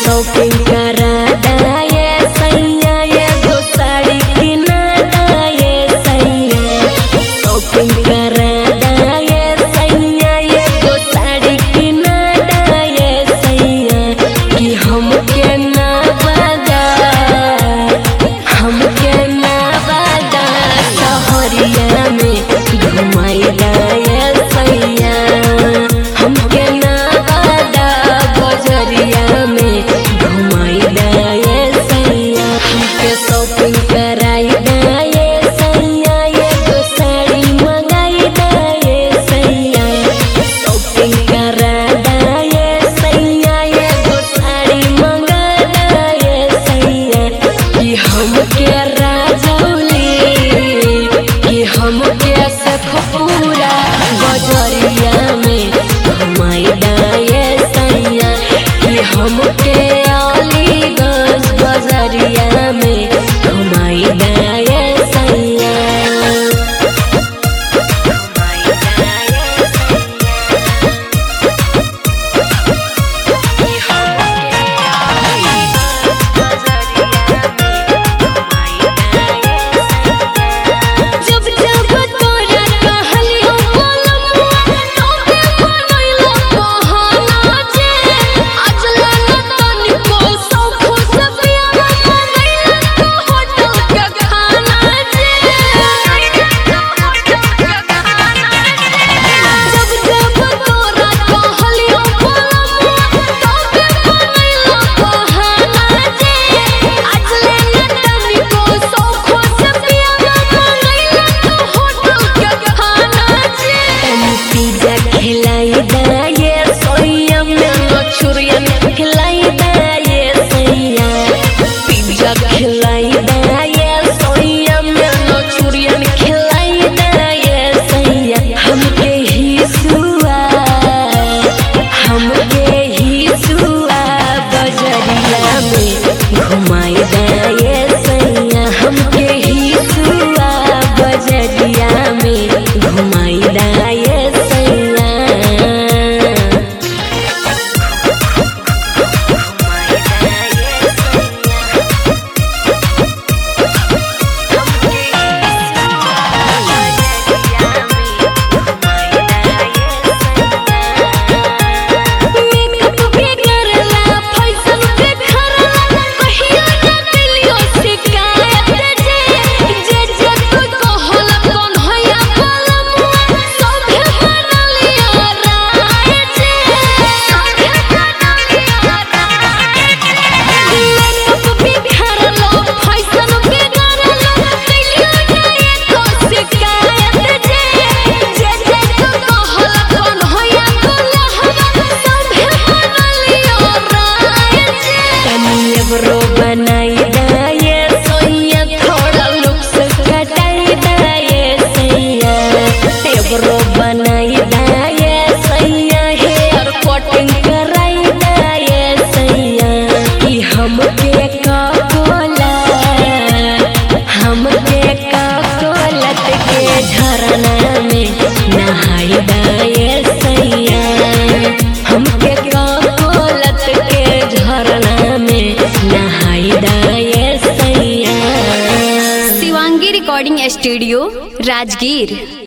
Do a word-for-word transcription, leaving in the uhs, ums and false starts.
Shopping करा दाए सैया एगो साड़ी किना दाए सैया शॉपिंग करा दाए सैया एगो साड़ी किना दाए सैया कि हमके ना बजा हमके ना बजा सहरिया में घुमाई दाए सैया हमके ना बजा बजरिया में घुमाई दाए सैया हमके शॉपिंग कराई दाए सैया एगो साड़ी मंगाई दाए सैया शॉपिंग करा दाए सैया एगो साड़ी मंगा दाए सैया कि हमके राजौली कि हमके सखपुरा बजरिया में घुमाई दाए सैया कि हमके अलीगंज बजरिया में घुमाई दाए सैया घुमाई दाए जब जब तोरा कहलियो बोलमुआ तोके मनैला बहाना जे अजला न तनिको सौख से प्यार मनैला तो होटल के खाना जे जब जब तोरा कहलियो बोलमुआ तोके मनैला बहाना जे अजला न तनिको सौख से प्यार मनैला तो होटल के खाना जे तनी पिज्जा खिलाई दाए सैया मंचूरियन खिलाई दाए सैया पिज्जा खिलाई दाए सैया मंचूरियन खिलाई दाए सैया हमके ही सुआ हमके ही सुआ बजरिया में घुमाई दाए सैया हमके ही सुआ बजरिया में घुमाई दाए सैया मेकअप भी करला फैशन पे खरला कहियो ना दिलियो शिकायत जे जे जे तू कहला कौन होया बोलमुआ सभे बनलिया राय जे सभे बनलिया राय जे मेकअप भी खरला फैशन पे करला कहियो ना एको शिकायत जे जे जे तू कहला कौन होया बोलमुआ सभे बनलिया राय जे तनी एबरो बनाई दाए सैया थोड़ा लुक से कटाई दाए सैया एबरो बनाई दाए सैया हेयर कटिंग कराई दाए सैया कि हमके का कोला हमके का कोलत के झरना में नहाई दाए सैया हमके का कोलत के झरना में नहाई दाए सैया शिवांगी रिकॉर्डिंग स्टूडियो राजगीर।